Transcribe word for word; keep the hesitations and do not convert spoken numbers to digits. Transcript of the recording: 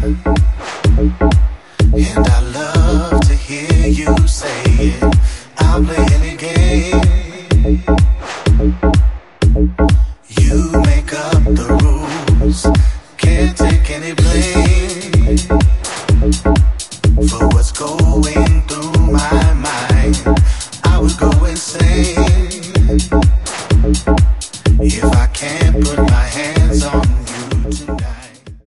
And I love to hear you say it. I'll play any game. You make up the rules. Can't take any blame.